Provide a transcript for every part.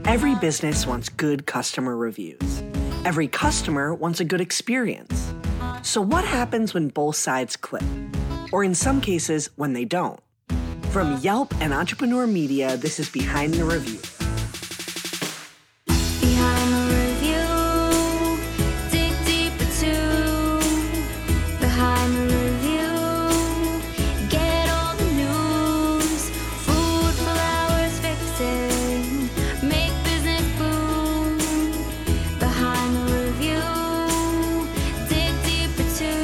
Every business wants good customer reviews. Every customer wants a good experience. So what happens when both sides click? Or in some cases, when they don't? From Yelp and Entrepreneur Media, this is Behind the Review. Behind the review, dig deeper too. Behind the review, get all the news. Food, flowers, fixing, make business boom. Behind the review, dig deeper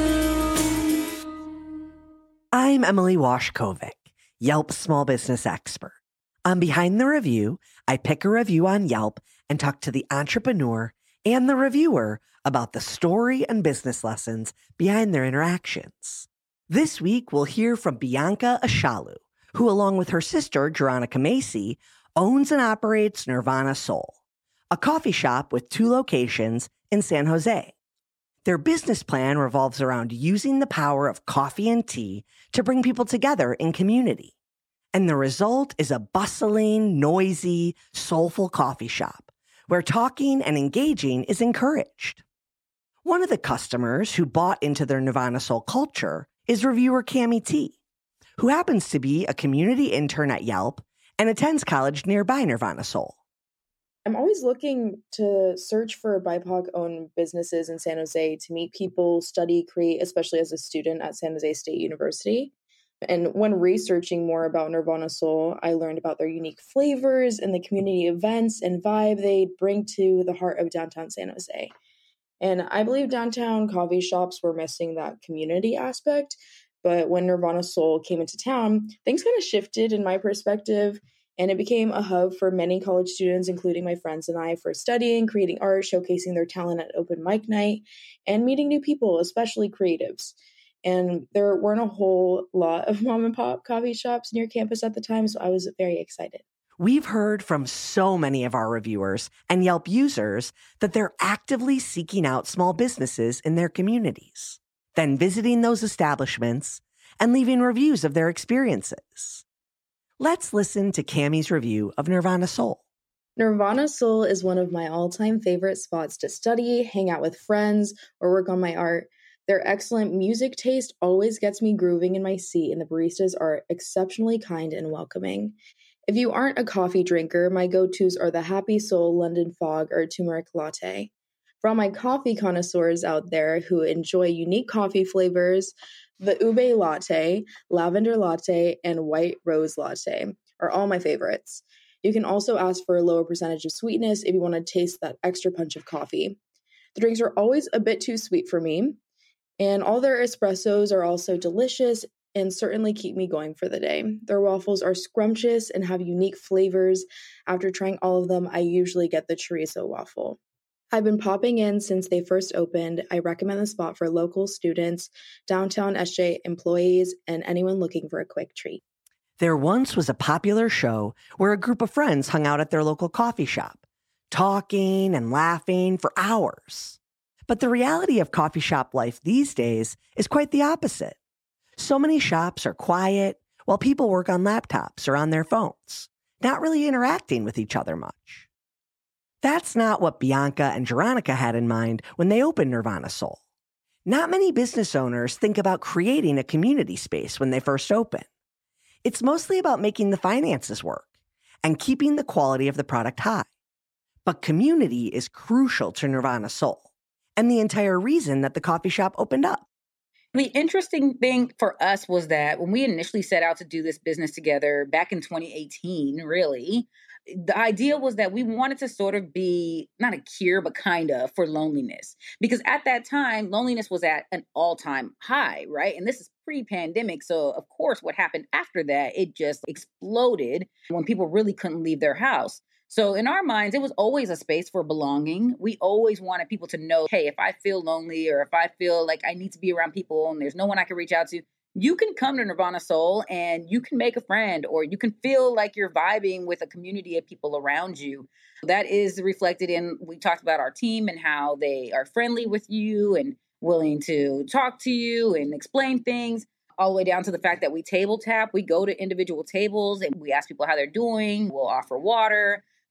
too. I'm Emily Washkovic, Yelp small business expert. On Behind the Review, I pick a review on Yelp and talk to the entrepreneur and the reviewer about the story and business lessons behind their interactions. This week, we'll hear from Bianca Ashalu, who, along with her sister, Jeronica Macy, owns and operates Nirvana Soul, a coffee shop with 2 locations in San Jose. Their business plan revolves around using the power of coffee and tea to bring people together in community. And the result is a bustling, noisy, soulful coffee shop where talking and engaging is encouraged. One of the customers who bought into their Nirvana Soul culture is reviewer Cami T, who happens to be a community intern at Yelp and attends college nearby Nirvana Soul. I'm always looking to search for BIPOC-owned businesses in San Jose to meet people, study, create, especially as a student at San Jose State University. And when researching more about Nirvana Soul, I learned about their unique flavors and the community events and vibe they bring to the heart of downtown San Jose. And I believe downtown coffee shops were missing that community aspect. But when Nirvana Soul came into town, things kind of shifted in my perspective. And it became a hub for many college students, including my friends and I, for studying, creating art, showcasing their talent at open mic night, and meeting new people, especially creatives. And there weren't a whole lot of mom and pop coffee shops near campus at the time, so I was very excited. We've heard from so many of our reviewers and Yelp users that they're actively seeking out small businesses in their communities, then visiting those establishments and leaving reviews of their experiences. Let's listen to Cami's review of Nirvana Soul. Nirvana Soul is one of my all-time favorite spots to study, hang out with friends, or work on my art. Their excellent music taste always gets me grooving in my seat, and the baristas are exceptionally kind and welcoming. If you aren't a coffee drinker, my go-tos are the Happy Soul London Fog or Turmeric Latte. For all my coffee connoisseurs out there who enjoy unique coffee flavors, the Ube Latte, Lavender Latte, and White Rose Latte are all my favorites. You can also ask for a lower percentage of sweetness if you want to taste that extra punch of coffee. The drinks are always a bit too sweet for me, and all their espressos are also delicious and certainly keep me going for the day. Their waffles are scrumptious and have unique flavors. After trying all of them, I usually get the chorizo waffle. I've been popping in since they first opened. I recommend the spot for local students, downtown SJ employees, and anyone looking for a quick treat. There once was a popular show where a group of friends hung out at their local coffee shop, talking and laughing for hours. But the reality of coffee shop life these days is quite the opposite. So many shops are quiet while people work on laptops or on their phones, not really interacting with each other much. That's not what Bianca and Jeronica had in mind when they opened Nirvana Soul. Not many business owners think about creating a community space when they first open. It's mostly about making the finances work and keeping the quality of the product high. But community is crucial to Nirvana Soul and the entire reason that the coffee shop opened up. The interesting thing for us was that when we initially set out to do this business together back in 2018, really, the idea was that we wanted to sort of be not a cure, but kind of for loneliness. Because at that time, loneliness was at an all-time high, right? And this is pre-pandemic. So of course, what happened after that, it just exploded when people really couldn't leave their house. So in our minds, it was always a space for belonging. We always wanted people to know, hey, if I feel lonely or if I feel like I need to be around people and there's no one I can reach out to, you can come to Nirvana Soul and you can make a friend, or you can feel like you're vibing with a community of people around you. That is reflected in, we talked about our team and how they are friendly with you and willing to talk to you and explain things, all the way down to the fact that we table tap. We go to individual tables and we ask people how they're doing. We'll offer water.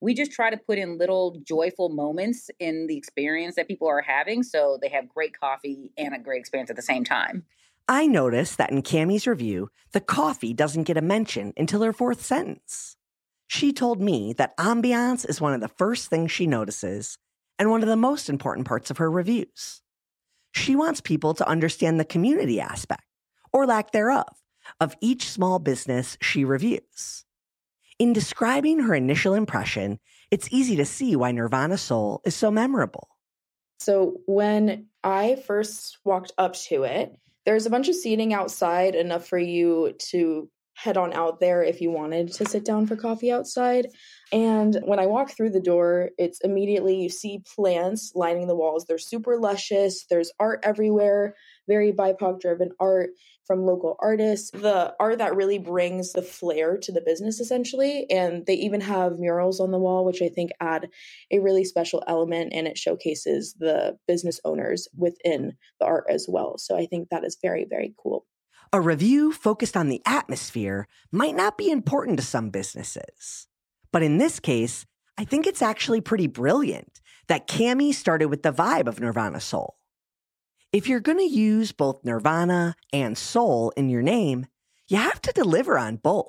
We just try to put in little joyful moments in the experience that people are having so they have great coffee and a great experience at the same time. I noticed that in Cammie's review, the coffee doesn't get a mention until her fourth sentence. She told me that ambiance is one of the first things she notices and one of the most important parts of her reviews. She wants people to understand the community aspect, or lack thereof, of each small business she reviews. In describing her initial impression, it's easy to see why Nirvana Soul is so memorable. So when I first walked up to it, there's a bunch of seating outside, enough for you to head on out there if you wanted to sit down for coffee outside. And when I walk through the door, it's immediately you see plants lining the walls. They're super luscious. There's art everywhere, very BIPOC-driven art from local artists. The art that really brings the flair to the business, essentially. And they even have murals on the wall, which I think add a really special element, and it showcases the business owners within the art as well. So I think that is very, very cool. A review focused on the atmosphere might not be important to some businesses. But in this case, I think it's actually pretty brilliant that Cammie started with the vibe of Nirvana Soul. If you're going to use both Nirvana and Soul in your name, you have to deliver on both.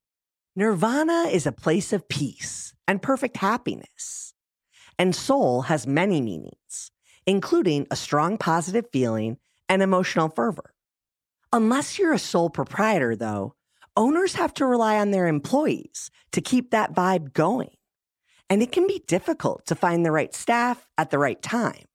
Nirvana is a place of peace and perfect happiness. And Soul has many meanings, including a strong positive feeling and emotional fervor. Unless you're a sole proprietor, though, owners have to rely on their employees to keep that vibe going. And it can be difficult to find the right staff at the right time.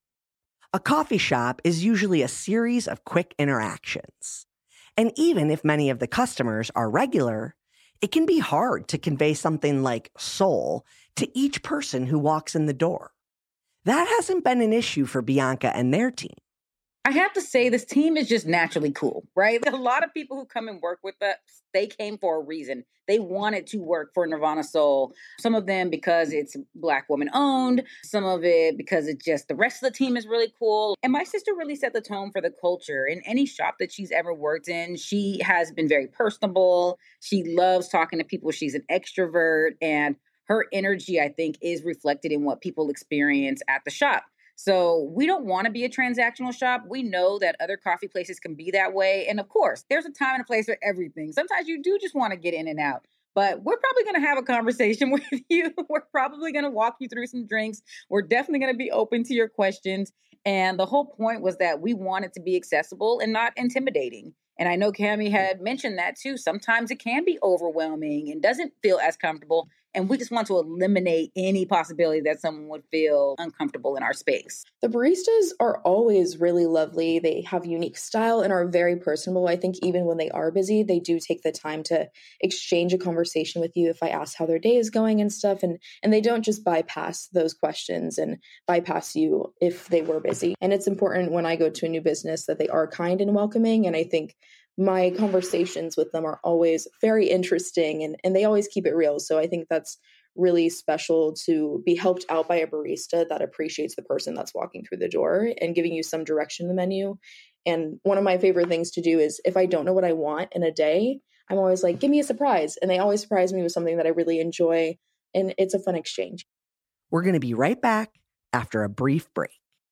A coffee shop is usually a series of quick interactions. And even if many of the customers are regular, it can be hard to convey something like soul to each person who walks in the door. That hasn't been an issue for Bianca and their team. I have to say, this team is just naturally cool, right? A lot of people who come and work with us, they came for a reason. They wanted to work for Nirvana Soul. Some of them because it's Black woman owned. Some of it because it's just the rest of the team is really cool. And my sister really set the tone for the culture. In any shop that she's ever worked in, she has been very personable. She loves talking to people. She's an extrovert. And her energy, I think, is reflected in what people experience at the shop. So we don't want to be a transactional shop. We know that other coffee places can be that way. And of course, there's a time and a place for everything. Sometimes you do just want to get in and out. But we're probably going to have a conversation with you. We're probably going to walk you through some drinks. We're definitely going to be open to your questions. And the whole point was that we wanted to be accessible and not intimidating. And I know Cammie had mentioned that too. Sometimes it can be overwhelming and doesn't feel as comfortable. And we just want to eliminate any possibility that someone would feel uncomfortable in our space. The baristas are always really lovely. They have unique style and are very personable. I think even when they are busy, they do take the time to exchange a conversation with you if I ask how their day is going and stuff. And they don't just bypass those questions and bypass you if they were busy. And it's important when I go to a new business that they are kind and welcoming. And I think my conversations with them are always very interesting and they always keep it real. So I think that's really special to be helped out by a barista that appreciates the person that's walking through the door and giving you some direction in the menu. And one of my favorite things to do is if I don't know what I want in a day, I'm always like, give me a surprise. And they always surprise me with something that I really enjoy. And it's a fun exchange. We're going to be right back after a brief break.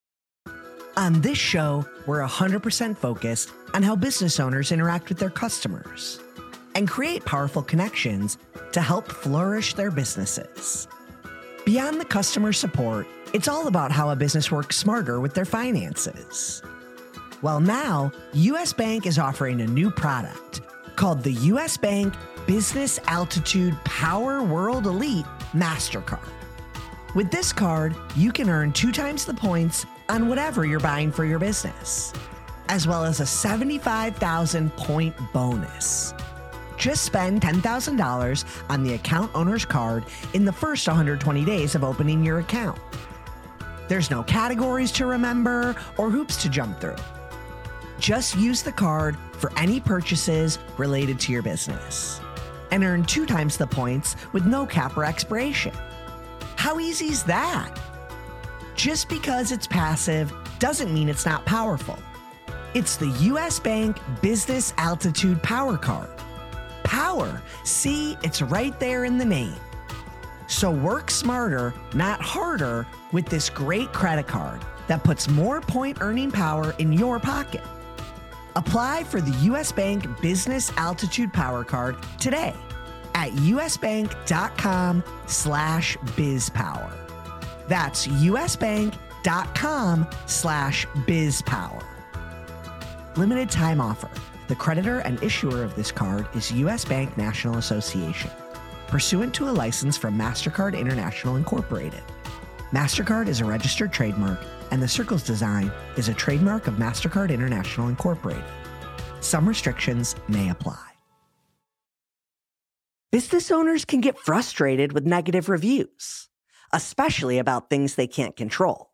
On this show, we're 100% focused on how business owners interact with their customers and create powerful connections to help flourish their businesses. Beyond the customer support, it's all about how a business works smarter with their finances. Well, now, U.S. Bank is offering a new product called the U.S. Bank Business Altitude Power World Elite MasterCard. With this card, you can earn 2 times the points on whatever you're buying for your business, as well as a 75,000 point bonus. Just spend $10,000 on the account owner's card in the first 120 days of opening your account. There's no categories to remember or hoops to jump through. Just use the card for any purchases related to your business and earn 2 times the points with no cap or expiration. How easy is that? Just because it's passive doesn't mean it's not powerful. It's the U.S. Bank Business Altitude Power Card. Power. See, it's right there in the name. So work smarter, not harder, with this great credit card that puts more point earning power in your pocket. Apply for the U.S. Bank Business Altitude Power Card today at usbank.com/bizpower. That's usbank.com/bizpower. Limited time offer. The creditor and issuer of this card is U.S. Bank National Association, pursuant to a license from MasterCard International Incorporated. MasterCard is a registered trademark, and the Circles design is a trademark of MasterCard International Incorporated. Some restrictions may apply. Business owners can get frustrated with negative reviews, especially about things they can't control.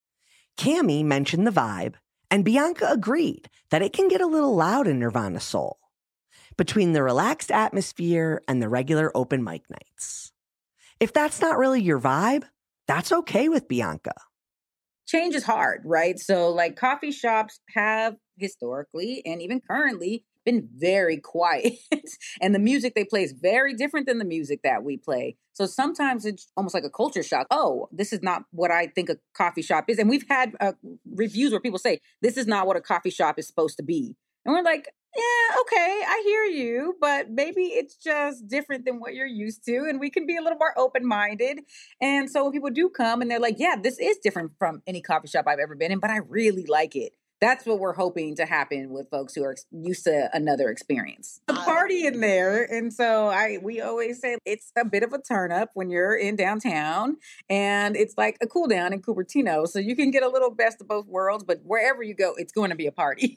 Cami mentioned the vibe, and Bianca agreed that it can get a little loud in Nirvana Soul, between the relaxed atmosphere and the regular open mic nights. If that's not really your vibe, that's okay with Bianca. Change is hard, right? So like coffee shops have historically and even currently been very quiet. And the music they play is very different than the music that we play. So sometimes it's almost like a culture shock. Oh, this is not what I think a coffee shop is. And we've had reviews where people say, this is not what a coffee shop is supposed to be. And we're like, yeah, okay, I hear you, but maybe it's just different than what you're used to. And we can be a little more open-minded. And so when people do come and they're like, yeah, this is different from any coffee shop I've ever been in, but I really like it. That's what we're hoping to happen with folks who are used to another experience. A party in there. And so we always say it's a bit of a turn up when you're in downtown, and it's like a cool down in Cupertino. So you can get a little best of both worlds, but wherever you go, it's going to be a party.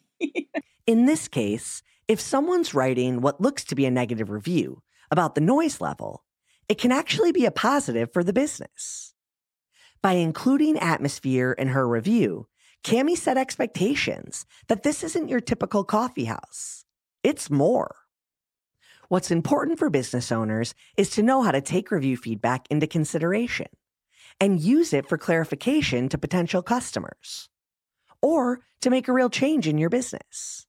In this case, if someone's writing what looks to be a negative review about the noise level, it can actually be a positive for the business. By including atmosphere in her review, Cami set expectations that this isn't your typical coffee house. It's more. What's important for business owners is to know how to take review feedback into consideration and use it for clarification to potential customers or to make a real change in your business.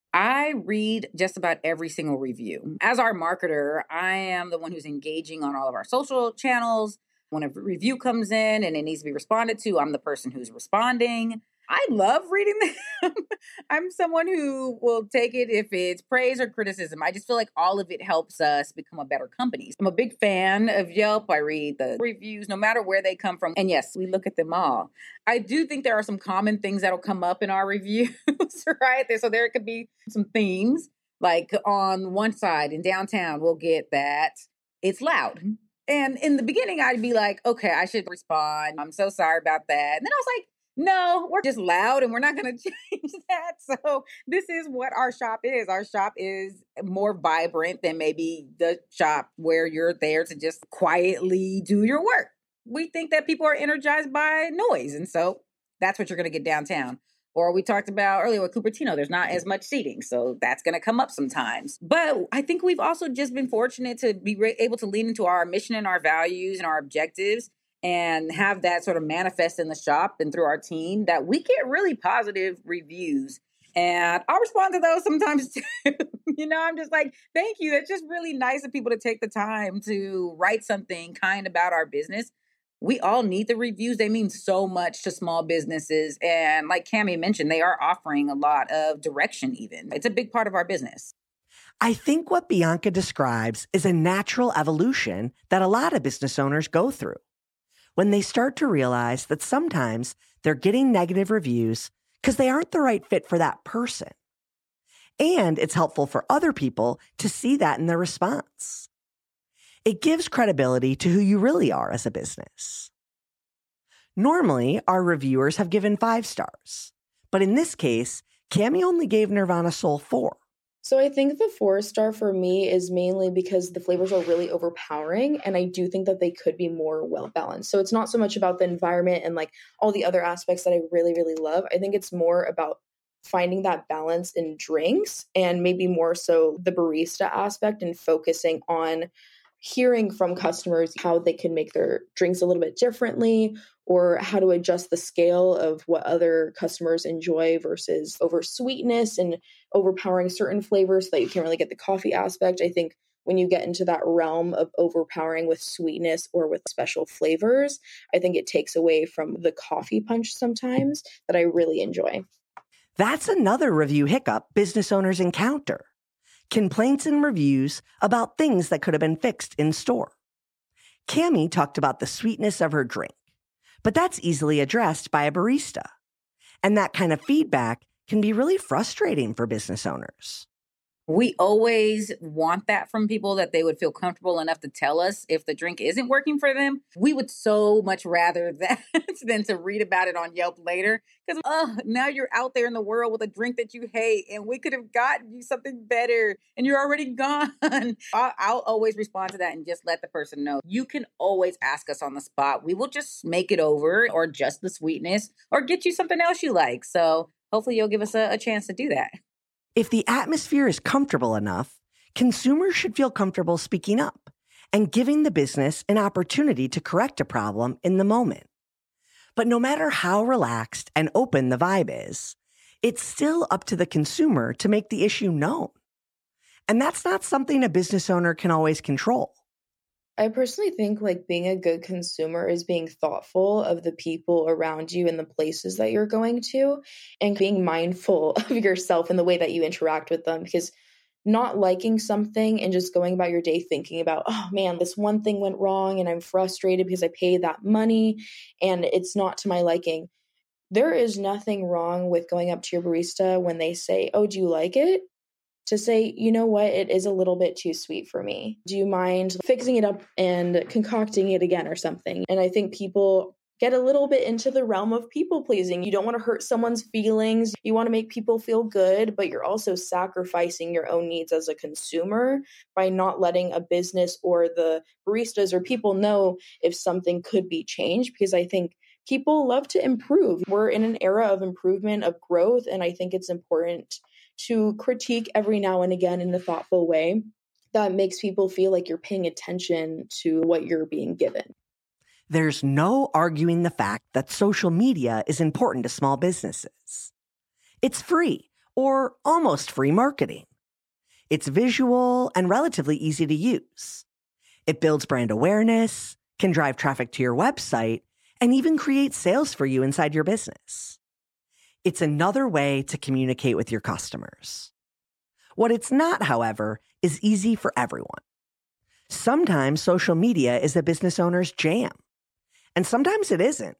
I read just about every single review. As our marketer, I am the one who's engaging on all of our social channels. When a review comes in and it needs to be responded to, I'm the person who's responding. I love reading them. I'm someone who will take it if it's praise or criticism. I just feel like all of it helps us become a better company. I'm a big fan of Yelp. I read the reviews, no matter where they come from. And yes, we look at them all. I do think there are some common things that'll come up in our reviews, right? So there could be some themes. Like on one side in downtown, we'll get that it's loud. And in the beginning, I'd be like, okay, I should respond. I'm so sorry about that. And then I was like, no, we're just loud and we're not going to change that. So this is what our shop is. Our shop is more vibrant than maybe the shop where you're there to just quietly do your work. We think that people are energized by noise. And so that's what you're going to get downtown. Or we talked about earlier with Cupertino, there's not as much seating. So that's going to come up sometimes. But I think we've also just been fortunate to be able to lean into our mission and our values and our objectives and have that sort of manifest in the shop and through our team, that we get really positive reviews. And I'll respond to those sometimes too. I'm just like, thank you. It's just really nice of people to take the time to write something kind about our business. We all need the reviews. They mean so much to small businesses. And like Cami mentioned, they are offering a lot of direction even. It's a big part of our business. I think what Bianca describes is a natural evolution that a lot of business owners go through when they start to realize that sometimes they're getting negative reviews because they aren't the right fit for that person. And it's helpful for other people to see that in their response. It gives credibility to who you really are as a business. Normally, our reviewers have given 5 stars, but in this case, Cami only gave Nirvana Soul 4. So I think the 4-star for me is mainly because the flavors are really overpowering, and I do think that they could be more well-balanced. So it's not so much about the environment and like all the other aspects that I really, really love. I think it's more about finding that balance in drinks and maybe more so the barista aspect and focusing on hearing from customers how they can make their drinks a little bit differently or how to adjust the scale of what other customers enjoy versus over sweetness and overpowering certain flavors so that you can't really get the coffee aspect. I think when you get into that realm of overpowering with sweetness or with special flavors, I think it takes away from the coffee punch sometimes that I really enjoy. That's another review hiccup business owners encounter. Complaints and reviews about things that could have been fixed in store. Cammie talked about the sweetness of her drink, but that's easily addressed by a barista. And that kind of feedback can be really frustrating for business owners. We always want that from people, that they would feel comfortable enough to tell us if the drink isn't working for them. We would so much rather that than to read about it on Yelp later. Because now you're out there in the world with a drink that you hate, and we could have gotten you something better, and you're already gone. I'll always respond to that and just let the person know. You can always ask us on the spot. We will just make it over or adjust the sweetness or get you something else you like. So hopefully you'll give us a chance to do that. If the atmosphere is comfortable enough, consumers should feel comfortable speaking up and giving the business an opportunity to correct a problem in the moment. But no matter how relaxed and open the vibe is, it's still up to the consumer to make the issue known. And that's not something a business owner can always control. I personally think like being a good consumer is being thoughtful of the people around you and the places that you're going to, and being mindful of yourself and the way that you interact with them, because not liking something and just going about your day thinking about, oh man, this one thing went wrong and I'm frustrated because I paid that money and it's not to my liking. There is nothing wrong with going up to your barista when they say, oh, do you like it? To say, you know what, it is a little bit too sweet for me. Do you mind fixing it up and concocting it again or something? And I think people get a little bit into the realm of people pleasing. You don't want to hurt someone's feelings. You want to make people feel good, but you're also sacrificing your own needs as a consumer by not letting a business or the baristas or people know if something could be changed, because I think people love to improve. We're in an era of improvement, of growth, and I think it's important to critique every now and again in a thoughtful way that makes people feel like you're paying attention to what you're being given. There's no arguing the fact that social media is important to small businesses. It's free or almost free marketing. It's visual and relatively easy to use. It builds brand awareness, can drive traffic to your website, and even create sales for you inside your business. It's another way to communicate with your customers. What it's not, however, is easy for everyone. Sometimes social media is a business owner's jam, and sometimes it isn't.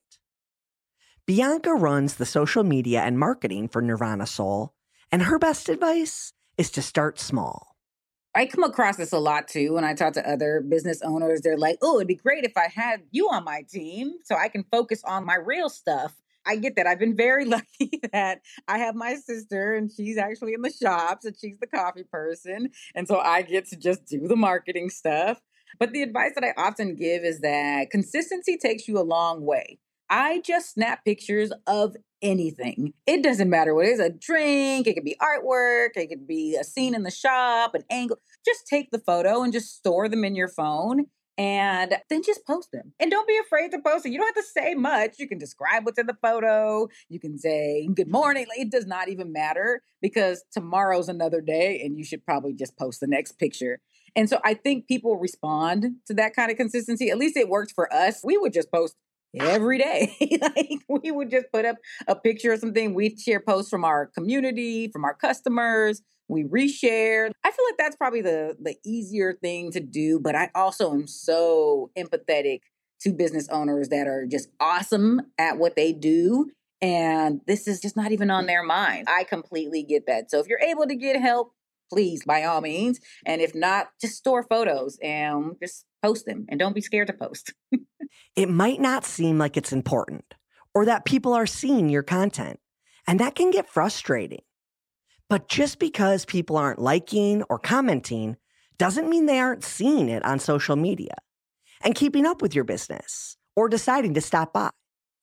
Bianca runs the social media and marketing for Nirvana Soul, and her best advice is to start small. I come across this a lot too when I talk to other business owners. They're like, oh, it'd be great if I had you on my team so I can focus on my real stuff. I get that. I've been very lucky that I have my sister and she's actually in the shops and she's the coffee person. And so I get to just do the marketing stuff. But the advice that I often give is that consistency takes you a long way. I just snap pictures of anything. It doesn't matter what it is, a drink, it could be artwork, it could be a scene in the shop, an angle. Just take the photo and just store them in your phone. And then just post them. And don't be afraid to post it. You don't have to say much. You can describe what's in the photo. You can say, good morning. It does not even matter because tomorrow's another day and you should probably just post the next picture. And so I think people respond to that kind of consistency. At least it worked for us. We would just post every day. Like we would just put up a picture of something. We'd share posts from our community, from our customers. We reshare. I feel like that's probably the easier thing to do, but I also am so empathetic to business owners that are just awesome at what they do. And this is just not even on their mind. I completely get that. So if you're able to get help, please, by all means. And if not, just store photos and just post them. And don't be scared to post. It might not seem like it's important or that people are seeing your content, and that can get frustrating. But just because people aren't liking or commenting doesn't mean they aren't seeing it on social media and keeping up with your business or deciding to stop by.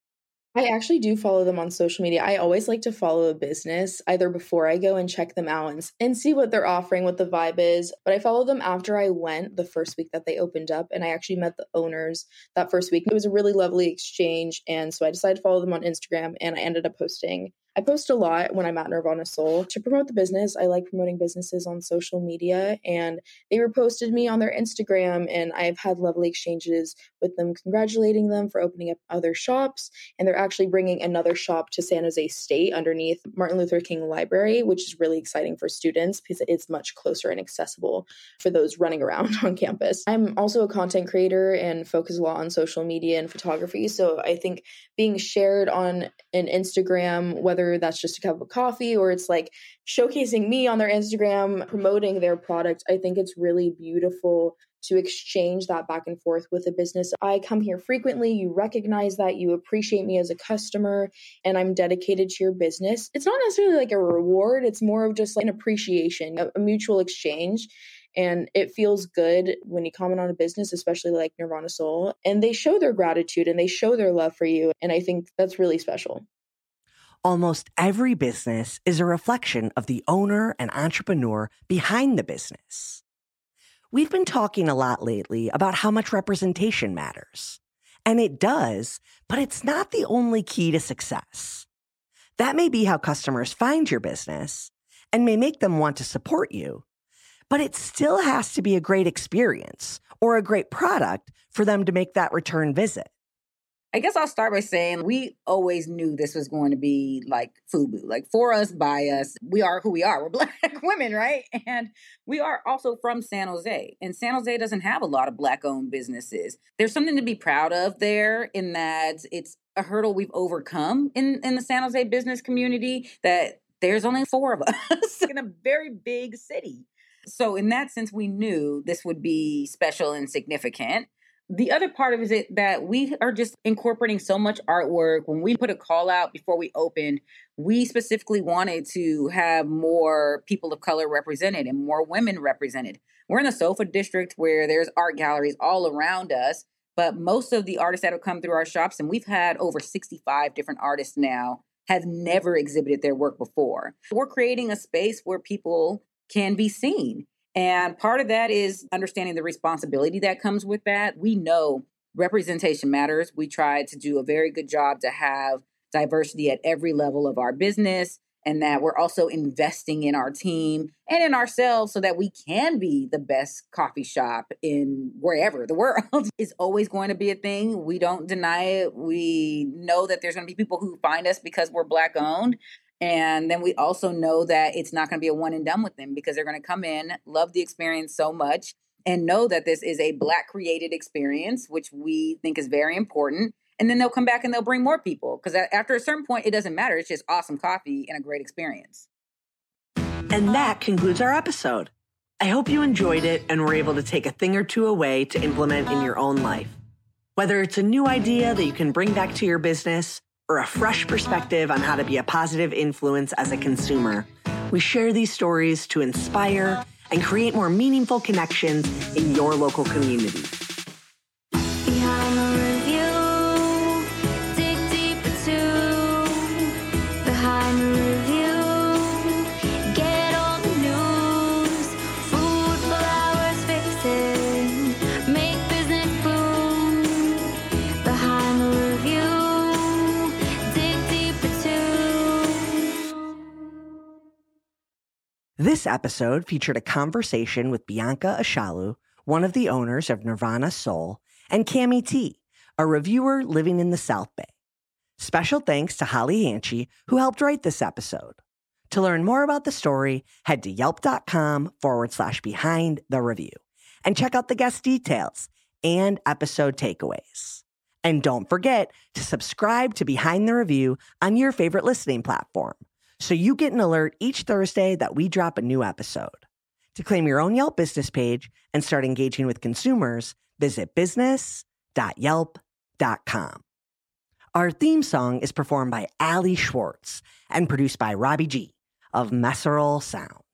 I actually do follow them on social media. I always like to follow a business either before I go and check them out and see what they're offering, what the vibe is. But I follow them after I went the first week that they opened up, and I actually met the owners that first week. It was a really lovely exchange, and so I decided to follow them on Instagram, and I ended up posting I post a lot when I'm at Nirvana Soul to promote the business. I like promoting businesses on social media, and they reposted me on their Instagram, and I've had lovely exchanges with them congratulating them for opening up other shops. And they're actually bringing another shop to San Jose State underneath Martin Luther King Library, which is really exciting for students because it's much closer and accessible for those running around on campus. I'm also a content creator and focus a lot on social media and photography. So I think being shared on an Instagram, whether that's just a cup of coffee or it's like showcasing me on their Instagram, promoting their product, I think it's really beautiful to exchange that back and forth with a business. I come here frequently. You recognize that, you appreciate me as a customer, and I'm dedicated to your business. It's not necessarily like a reward. It's more of just like an appreciation, a mutual exchange. And it feels good when you comment on a business, especially like Nirvana Soul, and they show their gratitude and they show their love for you. And I think that's really special. Almost every business is a reflection of the owner and entrepreneur behind the business. We've been talking a lot lately about how much representation matters. And it does, but it's not the only key to success. That may be how customers find your business and may make them want to support you, but it still has to be a great experience or a great product for them to make that return visit. I guess I'll start by saying we always knew this was going to be like FUBU, like for us, by us. We are who we are. We're Black women, right? And we are also from San Jose. And San Jose doesn't have a lot of Black-owned businesses. There's something to be proud of there in that it's a hurdle we've overcome in the San Jose business community, that there's only 4 of us in a very big city. So in that sense, we knew this would be special and significant. The other part of it is that we are just incorporating so much artwork. When we put a call out before we opened, we specifically wanted to have more people of color represented and more women represented. We're in the Sofa district where there's art galleries all around us, but most of the artists that have come through our shops, and we've had over 65 different artists now, have never exhibited their work before. We're creating a space where people can be seen. And part of that is understanding the responsibility that comes with that. We know representation matters. We try to do a very good job to have diversity at every level of our business, and that we're also investing in our team and in ourselves so that we can be the best coffee shop in wherever the world is always going to be a thing. We don't deny it. We know that there's going to be people who find us because we're Black owned. And then we also know that it's not going to be a one and done with them, because they're going to come in, love the experience so much, and know that this is a Black created experience, which we think is very important. And then they'll come back and they'll bring more people, because after a certain point, it doesn't matter. It's just awesome coffee and a great experience. And that concludes our episode. I hope you enjoyed it and were able to take a thing or two away to implement in your own life. Whether it's a new idea that you can bring back to your business, or a fresh perspective on how to be a positive influence as a consumer, we share these stories to inspire and create more meaningful connections in your local community. Behind the review, dig deeper too. Behind the review, get all the news. Food, flowers, fixing, make business boom. Behind the review, dig deeper too. This episode featured a conversation with Bianca Ashalu, one of the owners of Nirvana Soul, and Cami T, a reviewer living in the South Bay. Special thanks to Holly Hanchy, who helped write this episode. To learn more about the story, head to yelp.com/behind the review and check out the guest details and episode takeaways. And don't forget to subscribe to Behind the Review on your favorite listening platform, so you get an alert each Thursday that we drop a new episode. To claim your own Yelp business page and start engaging with consumers, visit business.yelp.com. Our theme song is performed by Ali Schwartz and produced by Robbie G of Messerol Sound.